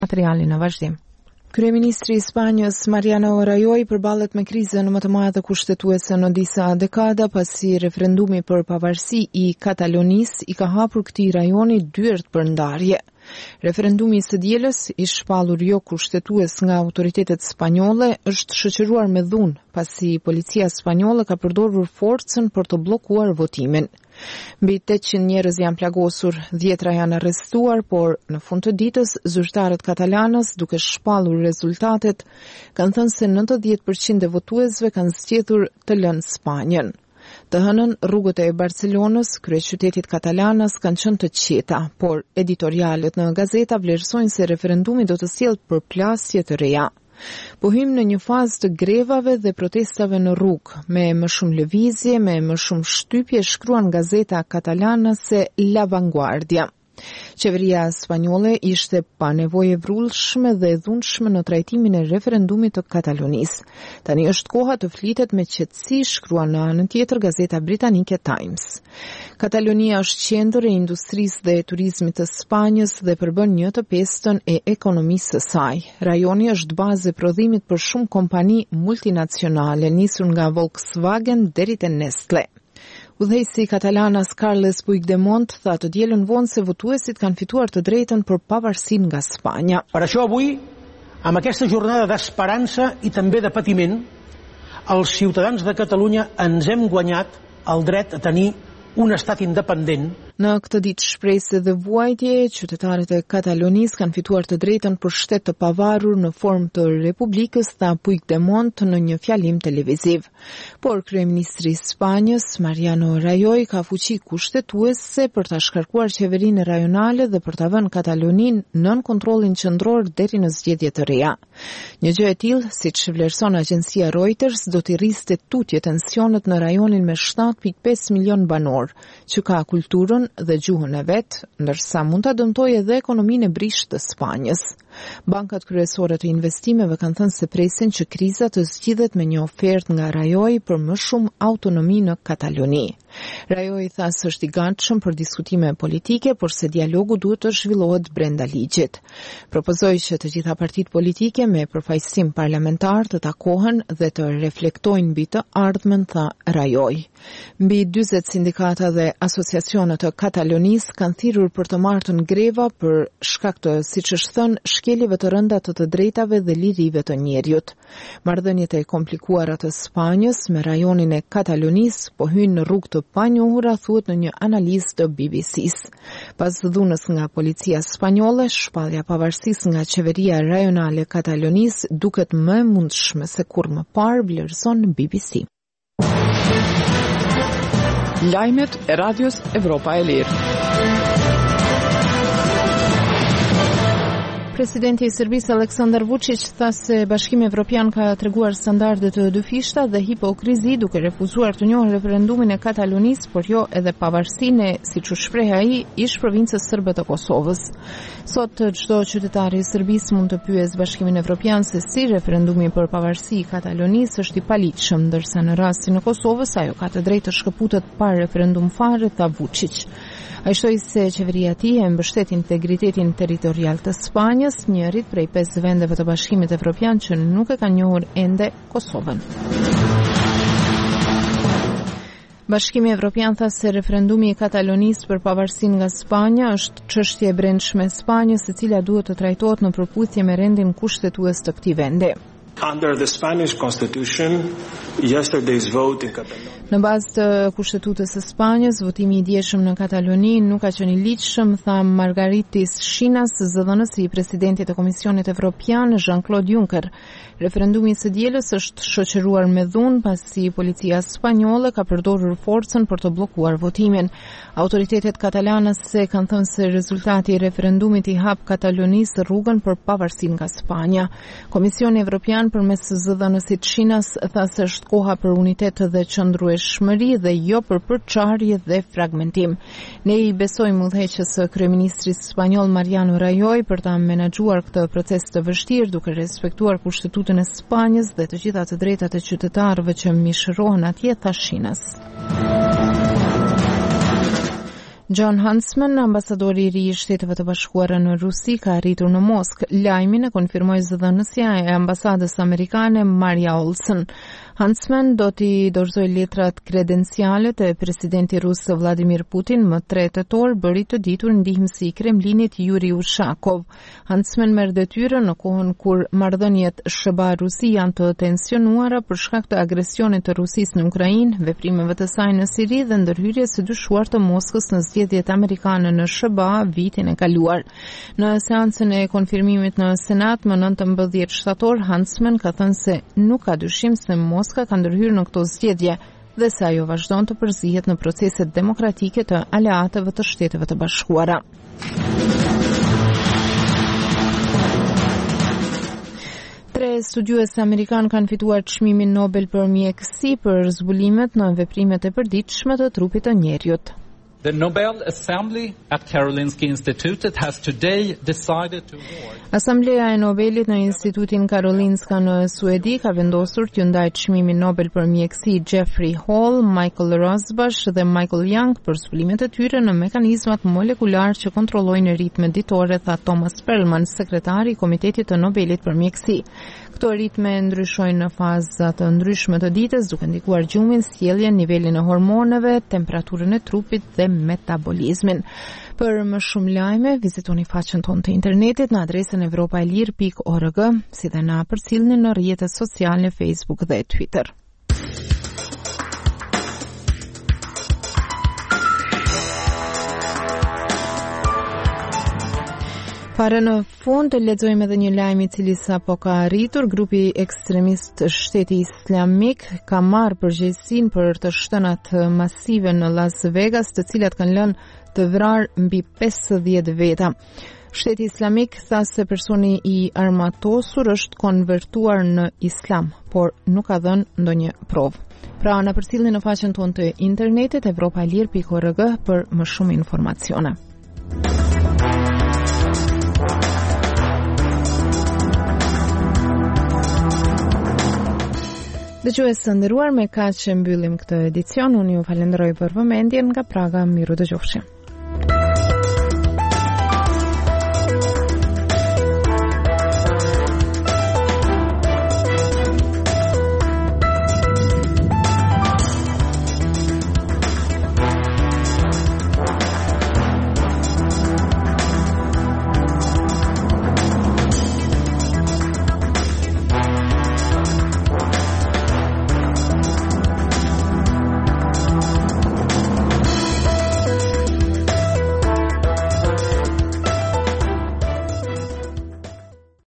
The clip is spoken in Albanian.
Materiali në vazhdim. Kryeministri i Spanjës Mariano Rajoy përballet me krizën më të madhe kushtetuese në disa dekada pasi referendumi për pavarësi i Katalonisë i ka hapur këtij rajoni dyert për ndarje. Referendumi i së dielës, i shpallur jo kushtetues nga autoritetet spanjolle, është shoqëruar me dhunë pasi policia spanjolle ka përdorur forcën për të bllokuar votimin. Mbi 800 njerëz janë plagosur, 10 janë arrestuar, por në fund të ditës zyrtarët katalanës, duke shpallur rezultatet, kanë thënë se 90% e votuesve kanë zgjedhur të lënë Spanjën. Të hënën, rrugët e Barcelonës, kryeqytetit katalanas, kanë qenë të qeta, por editorialet në gazeta vlerësojnë se referendumi do të sjellë përplasje të reja. Po hym në një fazë të grevave dhe protestave në rrugë, me më shumë lëvizje, me më shumë shtypje, shkruan gazeta katalane se La Vanguardia. Qeveria spanjolle ishte pa nevojë vrullshme dhe dhunshme në trajtimin e referendumit të Katalonisë. Tani është koha të flitet me qetësi, shkruan në anën tjetër gazeta britanike Times. Katalonia është qendër e industrisë dhe turizmit të Spanjës dhe përbën 1/5 e ekonomisë së saj. Rajoni është bazë e prodhimit për shumë kompani multinacionale, nisur nga Volkswagen deri te Nestle. Udhëheqësi katalanas Carles Puigdemont tha të dielën vonë se votuesit kanë fituar të drejtën për pavarësinë nga Spanya. Per això avui, amb aquesta jornada d'esperança i també de patiment, els ciutadans de Catalunya ens hem guanyat el dret a tenir un estat independent. Në këtë ditë shpresë dhe vuajtje, qytetarët e Katalonisë kanë fituar të drejtën për shtet të pavarur në formë të republikës, tha Puigdemont në një fjalim televiziv. Por kryeministri i Spanjës, Mariano Rajoy, ka fuqi kushtetuese për ta shkarkuar qeverinë rajonale dhe për ta vënë Kataloninë nën kontrollin qendror deri në zgjedhje të reja. Një gjë e tillë, siç vlerëson agjencia Reuters, do t'i rriste tutje tensionet në rajonin me 7.5 milion banor, që ka kulturën dhe gjuhën e vet, ndërsa mund ta dëmtojë edhe ekonominë e brishtë të Spanjës. Bankat kryesore të investimeve kanë thënë se presin që kriza të zgjidhet me një ofertë nga Rajoy për më shumë autonomi në Kataloni. Rajoy tha se është i gatshëm për diskutime politike, por se dialogu duhet të zhvillohet brenda ligjit. Propozoi që të gjitha partitë politike me përfaqësim parlamentar të takohen dhe të reflektojnë mbi të ardhmen, tha Rajoy. Mbi 40 sindikata dhe asociacione të Katalonisë kanë thirrur për të marrë greva për shkak të, siç është thënë, shkeljeve të rënda të drejtave dhe lirive të njerëzit. Marrëdhëniet e komplikuara të Spanjës me rajonin e Katalonisë po hyjnë në rrugë të panjohura, thuhet në një analizë të BBC-s. Pas dhunës nga policia spanjolle, shpallja pavarësisë nga qeveria rajonale e Katalonisë duket më e mundshme se kur më parë, vlerëson BBC. Lajmet e Radios Evropa e Lirë. Presidenti i Serbisë Aleksandar Vučić tha se Bashkimi Evropian ka treguar standarde të dyfishta dhe hipokrizi duke refuzuar të njohë referendumin e Katalonisë, por jo edhe pavarësinë e, siç u shpreh ai, ish provincës serbe të Kosovës. Sot çdo qytetar i Serbisë mund të pyesë Bashkimin Evropian se si referendumi për pavarësi i Katalonisë është i paligjshëm, ndërsa në rastin e Kosovës ajo ka të drejtë të shkëputet pa referendum fare, tha Vučić. Ai shtoi se qeveria e tij e mbështet integritetin territorial të Spanjës, njërit prej 5 vendeve të Bashkimit Evropian që nuk e kanë njohur ende Kosovën. Bashkimi Evropian tha se referendumi i Katalonisë për pavarësinë nga Spanja është çështje e brendshme e Spanjës, e cila duhet të trajtohet në përputhje me rendin kushtetues të këtij vendi. Under the Spanish Constitution, yesterday's vote in Catalonia. Në bazë të kushtetutës së Spanjës, votimi i dieshëm në Kataloni nuk ka qenë i ligjshëm, tha Margaritis Shinas, zëdhënësi i presidentit të Komisionit Evropian, Jean-Claude Juncker. Referendumi i së dielës është shoqëruar me dhunë pasi policia spanjolle ka përdorur forcën për të bllokuar votimin. Autoritetet katalanase kanë thënë se rezultati i referendumit i hap Katalonisë rrugën për pavarësinë nga Spanja. Komisioni Evropian përmes zëdhënësit Shinas tha se është koha për unitet dhe qëndrueshmëri dhe jo për përçarje dhe fragmentim. Ne i besojmë udhëheqës së kryeministrit spanjoll Mariano Rajoy për ta menaxhuar këtë proces të vështirë duke respektuar kushtetutën e Spanjës dhe të gjitha të drejtat e qytetarëve që mishërohen atje, tha Shinas. John Huntsman, ambasadori i ri i Shteteve të Bashkuara në Rusi, ka arritur në Moskë. Lajmin e konfirmoi zëdhënësja e ambasadës amerikane Maria Olsen. Huntsman do t'i dorëzoj letrat kredenciale të presidenti rus Vladimir Putin më 3 tetor, bëri të ditur ndihmësi i Kremlinit Yuri Ushakov. Huntsman merr detyrën në kohën kur marrëdhëniet SHBA-Rusi janë të tensionuara për shkak të agresionit të Rusisë në Ukrainë, veprimeve të saj në Siri dhe ndërhyrjes së dyshuar të Moskës në zgjedhjet amerikane në SHBA vitin e kaluar. Në seancën e konfirmimit në Senat më 19 shtator, Huntsman ka thënë se nuk ka dyshim se Moska ka ndërhyrë në këto zgjedhje dhe se ajo vazhdon të përzihet në proceset demokratike të aleatëve të Shteteve të Bashkuara. Tre studiues amerikan kanë fituar çmimin Nobel për mjekësi për zbulimet në veprimet e përditshme të trupit të njerëzit. The Nobel Assembly at Karolinska Institutet has today decided to award. Asambleja e Nobelit në Institutin Karolinska në Suedi ka vendosur t'ju ndajë çmimin Nobel për mjekësi Jeffrey Hall, Michael Rosbash dhe Michael Young për zbulimet e tyre në mekanizmat molekular që kontrollojnë ritmet ditore, tha Thomas Perlman, sekretari i Komitetit të Nobelit për mjekësi. Këto ritme ndryshojnë në faza të ndryshme të ditës, duke ndikuar gjumin, sjelljen, nivelin e hormoneve, temperaturën e trupit dhe metabolizmin. Për më shumë lajme, vizitoni faqen tonë të internetit në adresën evropaelir.org, si dhe na përcillni në rrjetet sociale Facebook dhe Twitter. Fare në fund të lexojmë edhe një lajm I cili sapo ka arritur. Grupi ekstremist Shteti Islamik ka marrë përgjegjësinë për të shtënat masive në Las Vegas, të cilat kanë lënë të vrarë mbi 50 veta. Shteti Islamik tha se personi I armatosur është konvertuar në Islam, por nuk ka dhënë ndonjë provë. Pra, na përcillni në faqen tonë të internetit evropaelir.org për më shumë informacione. Dëgjues të nderuar, me kaq që mbyllim këtë edicion, unë ju falenderoj për vëmendjen. Nga Praga, miru dëgjofshi.